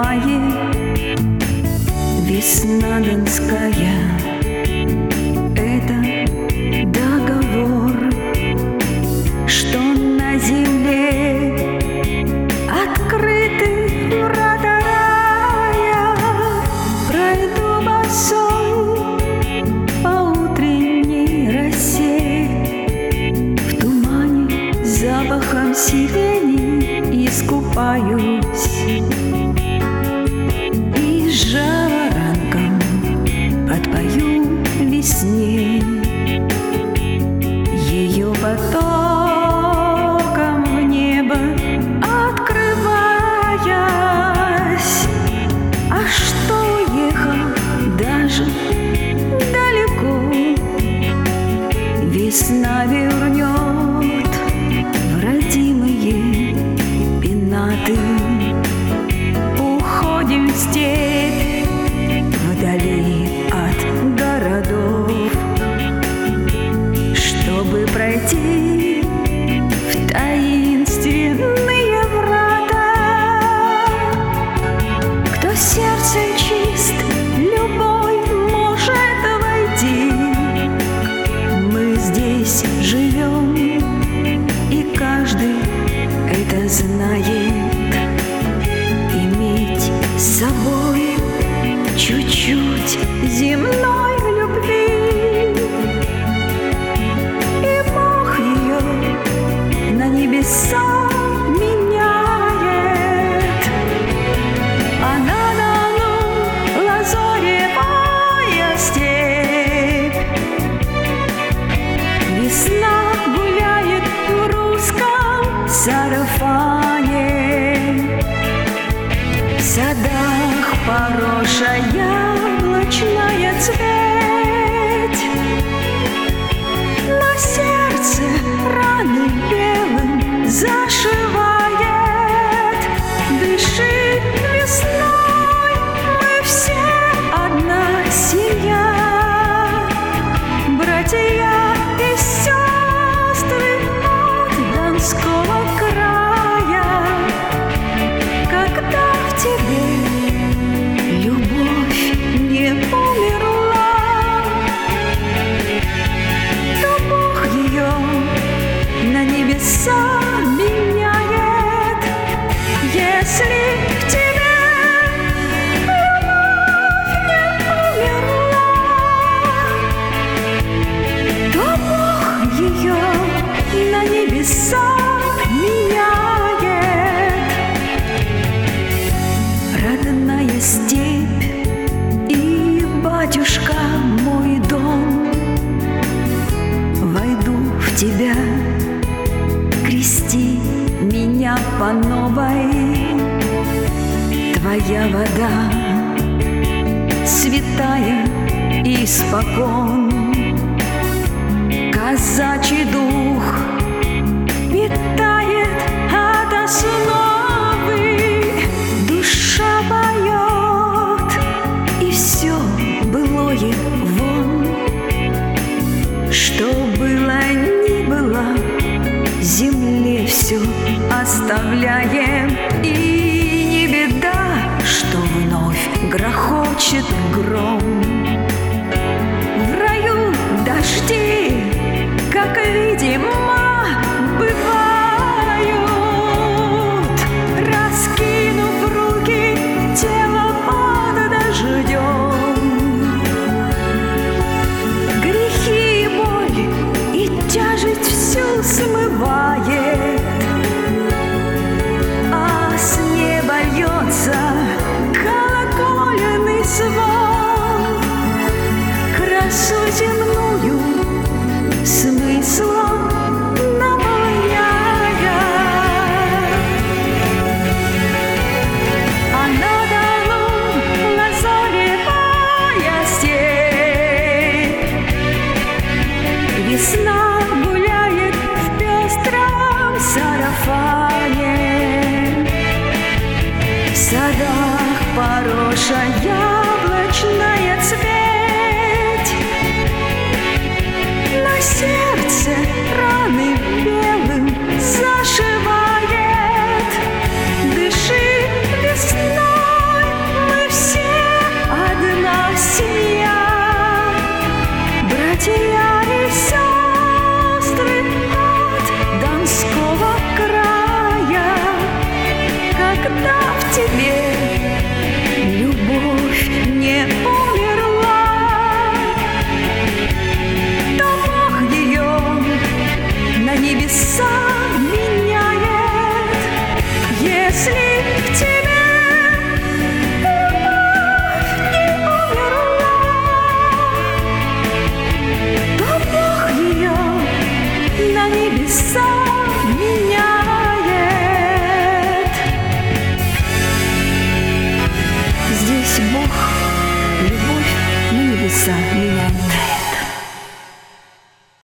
мае весна донская. Это договор, что на земле открыты врата рая. Пройду босой по утренней росе, в тумане запахом сирени искупаюсь, и жаворонком подпою весне, ее потоком в небо открываясь. А что уехал даже далеко, весна вернет в родимые пенаты. Уходим в степь, вдали от городов, чтобы пройти в таинственные врата. Кто сердцем чист, любой может войти. Мы здесь живем, и каждый это знает. Иметь с собой чуть-чуть земной любви, и Бог ее на небеса меняет. А на Дону лазоревая степь, весна гуляет в русском сарафане. В садах поросшая яблочная цветь, на сердце раны белым зашивает. Дыши весной, мы все одна семья, братья и сестры от Донского края. Когда в тебе любовь не умерла, то Бог ее на небеса меняет. Если в тебе любовь не умерла, то Бог ее на небеса меняет. Родная степь и батюшка мой дом, войду в тебя, крести меня по новой. Твоя вода святая испокон, казачий дух питает от основы. Душа поет, и все былое вон, что было ни было, земле все оставляем. И не беда, что вновь грохочет гром. В раю дожди, как видимо, бывают, раскинув руки, тело под дождем. Грехи и боль и тяжесть всю смывает, а с неба льется колокольный звон, красу земную смыслом наполняя. А на Дону лазоревая степь, весна гуляет в пестром сарафане. В садах поросшая яблочная цветь, на сердце раны белым зашивает. Дыши весной, небеса меняет. Здесь Бог любовь на небеса меняет.